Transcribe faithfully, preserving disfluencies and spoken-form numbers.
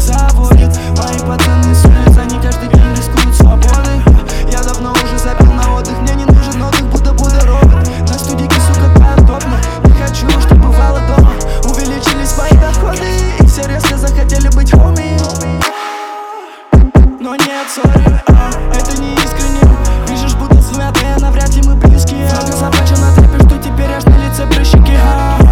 заводит. Мои пацаны с улиц, они каждый день рискуют свободой. Я давно уже забил на отдых, мне не нужен отдых, будто Будда робот. На студике, сука, подобно. Не хочу, чтобы бывало дома. Увеличились мои доходы, и все резко захотели быть хоми. Но нет, сори, а, это не искренне. Пишешь, будто с двумя, да я навряд ли мы близкие. Много заплачу на трепе, что теперь аж на лице прыщики, а.